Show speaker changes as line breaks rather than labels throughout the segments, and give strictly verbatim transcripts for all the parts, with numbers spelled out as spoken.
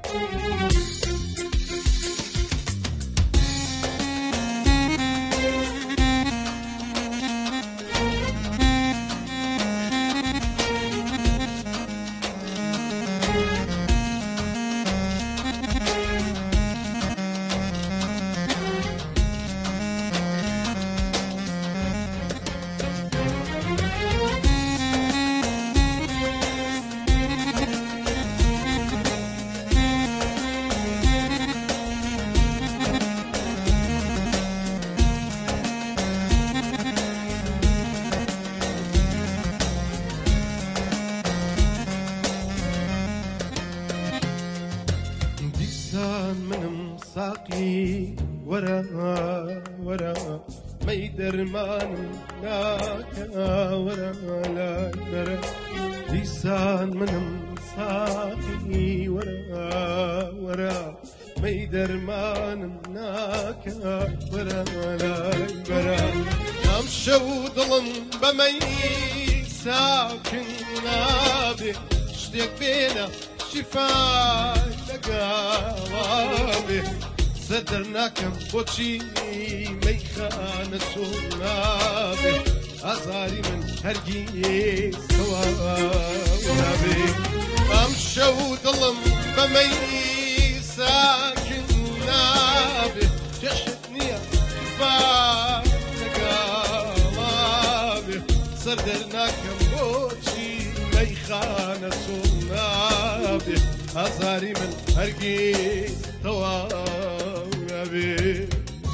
ساقي ورا ورا ميدر مان ناكا ورا لا ورا لسان منم ساقي ورا ورا ميدر مان ناكا ورا لا ورا امشي وظلم بمي ساكن نابي اشتاق بينا شفاي لقاوابي صدرناكم بوشي ميخانة سونابي أزاري من هرقي سوابي أمشي وظلم بمي ساكن نابي جشتني شفاي لقاوابي صدرناكم بوشي ميخانة سونابي أزاري من هرقي توابي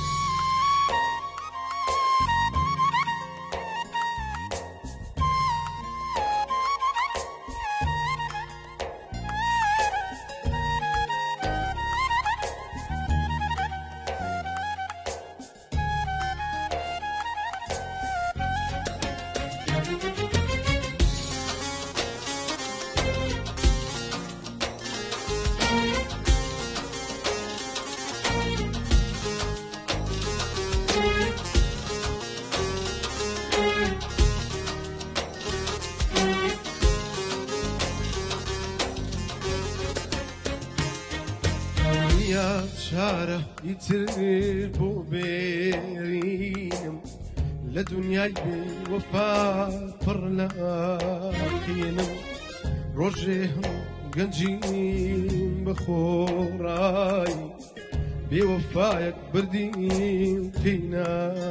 يا شارة يتر بوبيرينم لدنياي بوفا فرلاكينم روجيهم قنجيم بخوراي بوفايك بردين فينا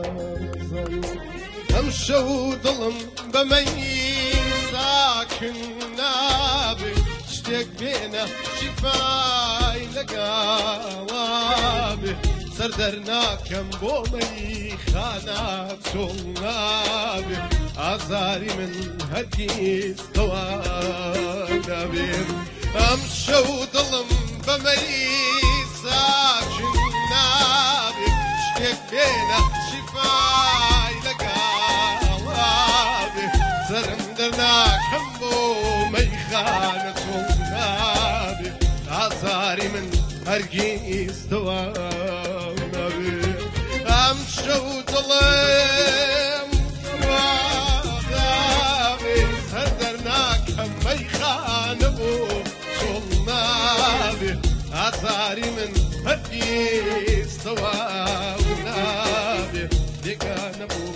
امشي وظلم بمي ساكن نابي اشتاق بينا شفاي لقاوابي سردرناكم بومي خانات سونابي أزاري من هديس توابي أمشي وظلم بمي ساكن نابي اشتاق بينا شفاي لقاوابي سردرناكم بومي خانات سونابي أزاري من هرقيس توابي أمشي وظلم وغابي هدرناك همي خانبو صلنابي أزاري من هرقيس توابي ديكانبو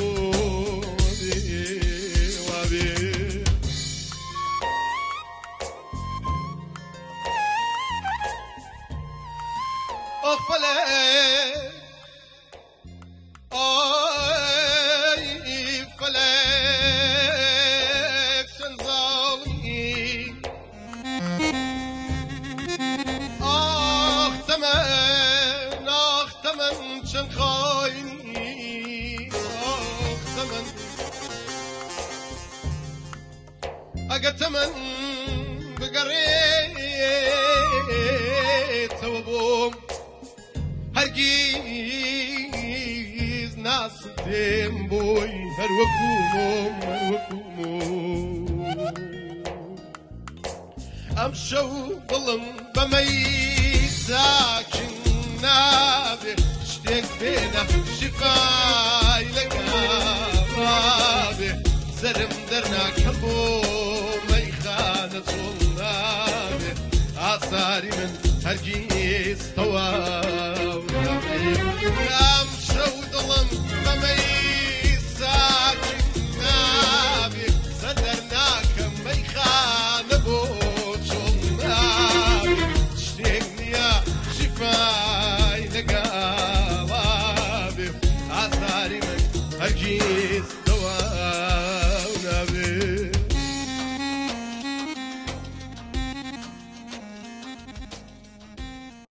أغفلي أي فلك شنزاوي أخ تمن أخ تمن شنخايني أخ تمن أقا تمن بقريت وبوم هرقيز ناس تيمبوي هروكومو هروكومو أمشي وظلم بمي ساكن نابي اشتاق بينا شفاي لقابي زرم درنا كبو ميخانة صلابي عصاري من هەرگیز تەواو